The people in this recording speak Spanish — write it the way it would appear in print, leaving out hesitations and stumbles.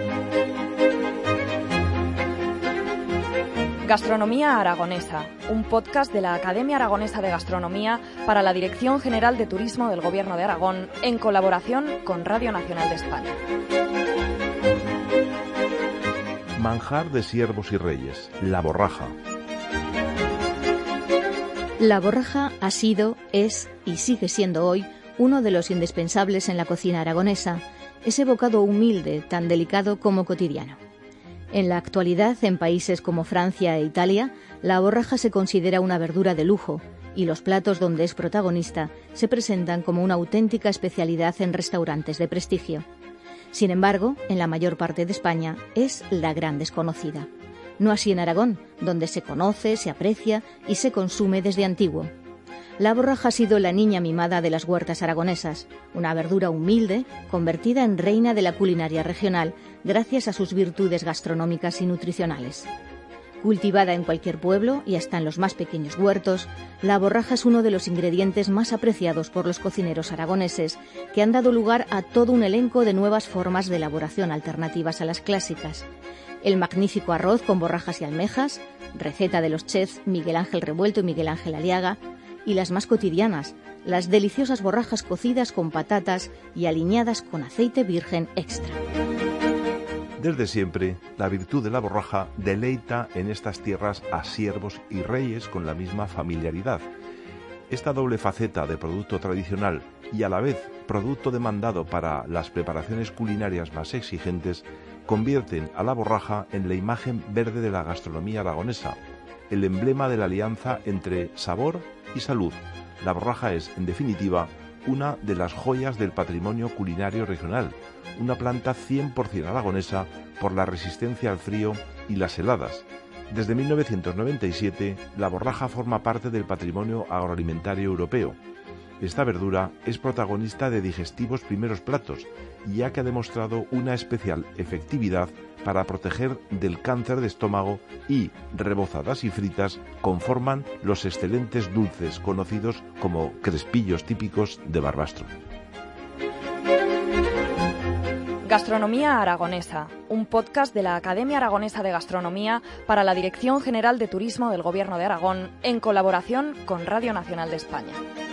Gastronomía Aragonesa, un podcast de la Academia Aragonesa de Gastronomía para la Dirección General de Turismo del Gobierno de Aragón, en colaboración con Radio Nacional de España. Manjar de siervos y reyes, la borraja. La borraja ha sido, es y sigue siendo hoy uno de los indispensables en la cocina aragonesa, ese bocado humilde, tan delicado como cotidiano. En la actualidad, en países como Francia e Italia, la borraja se considera una verdura de lujo y los platos donde es protagonista se presentan como una auténtica especialidad en restaurantes de prestigio. Sin embargo, en la mayor parte de España es la gran desconocida. No así en Aragón, donde se conoce, se aprecia y se consume desde antiguo. La borraja ha sido la niña mimada de las huertas aragonesas, una verdura humilde convertida en reina de la culinaria regional gracias a sus virtudes gastronómicas y nutricionales. Cultivada en cualquier pueblo y hasta en los más pequeños huertos, la borraja es uno de los ingredientes más apreciados por los cocineros aragoneses, que han dado lugar a todo un elenco de nuevas formas de elaboración alternativas a las clásicas. El magnífico arroz con borrajas y almejas, receta de los chefs Miguel Ángel Revuelto y Miguel Ángel Aliaga, y las más cotidianas, las deliciosas borrajas cocidas con patatas y aliñadas con aceite virgen extra. Desde siempre, la virtud de la borraja deleita en estas tierras a siervos y reyes con la misma familiaridad. Esta doble faceta de producto tradicional y a la vez producto demandado para las preparaciones culinarias más exigentes convierten a la borraja en la imagen verde de la gastronomía aragonesa, el emblema de la alianza entre sabor y salud. La borraja es, en definitiva, una de las joyas del patrimonio culinario regional, una planta 100% aragonesa por la resistencia al frío y las heladas. Desde 1997, la borraja forma parte del patrimonio agroalimentario europeo. Esta verdura es protagonista de digestivos primeros platos, ya que ha demostrado una especial efectividad para proteger del cáncer de estómago y, rebozadas y fritas, conforman los excelentes dulces conocidos como crespillos típicos de Barbastro. Gastronomía Aragonesa, un podcast de la Academia Aragonesa de Gastronomía para la Dirección General de Turismo del Gobierno de Aragón, en colaboración con Radio Nacional de España.